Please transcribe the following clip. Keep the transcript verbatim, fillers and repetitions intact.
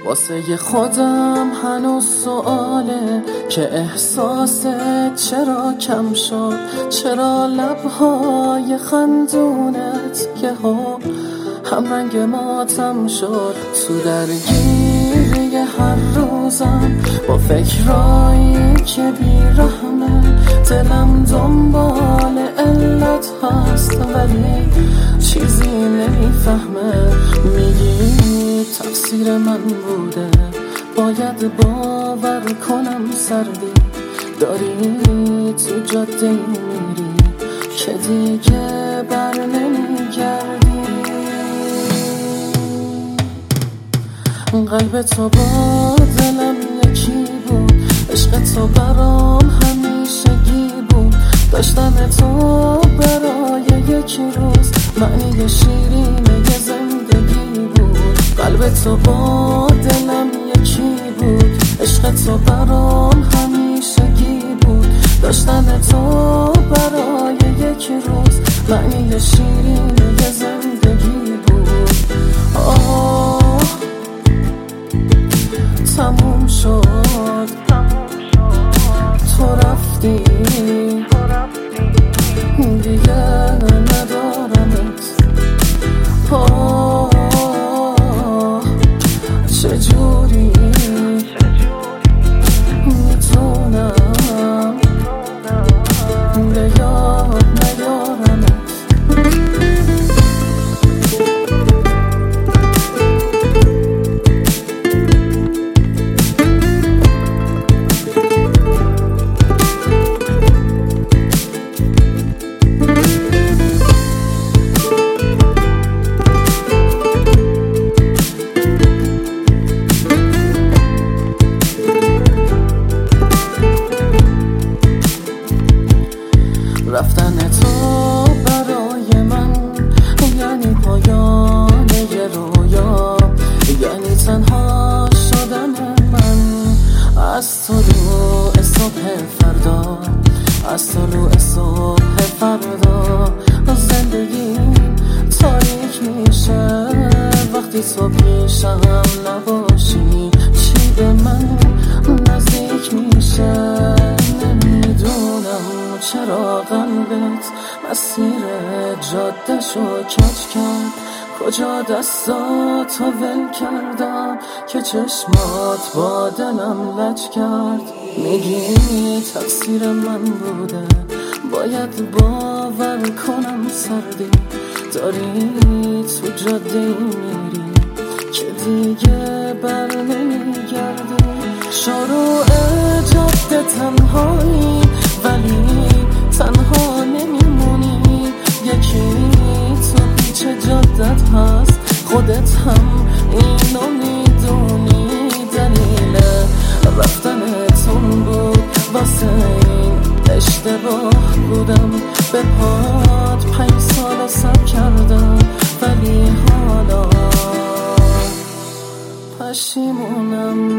واسه خودم هنوز سواله که احساست چرا کم شد، چرا لبهای خندونت که ها هم رنگ ماتم شد. تو درگیری هر روزم با فکرایی که بیرحمه، دلم دنبال علت هست ولی چیزی نمیفهمه. میگی تقصیر من بوده، باید باور کنم سردی داری تو جاده میری که دیگه بر نمیگردی. قلب تو با دلم یکی بود، عشق تو برام همیشگی بود، داشتن تو برای یک روز معنی شیرینه زندگی بود. قلب تو با دلم یکی بود، عشق تو برام همیشگی بود، داشتن تو برای یک روز معنی شیرینه زندگی بود. آه تموم شد، تو رفتی دیگه ندارمت. آه چجوری میتونم به یاد نیارمت. رفتن تو برای من یعنی پایان یه رویا، یعنی تنها شدن من از طلوع صبح فردا، از طلوع صبح فردا. زندگی تاریک میشه وقتی تو پیشم نباشی، چی به من نزدیک میشه نمیدونم چرا قلبت مسیر جاده‌شو کج کرد. کجا دستاتو ول کردم که چشمات با دلم لج کرد. میگی تقصیر من بوده، باید باور کنم سردی داری تو جاده میری که دیگه بر نمیگردی. شروع جاده تنهایی ولی تنها نمیمونی، یکی تو پیچ جادت هست، خودت هم اینو میدونی. دلیل رفتنتون بود واسه این اشتباه بودم، به پات پنج سال سب کردم ولی حالا پشیمونم.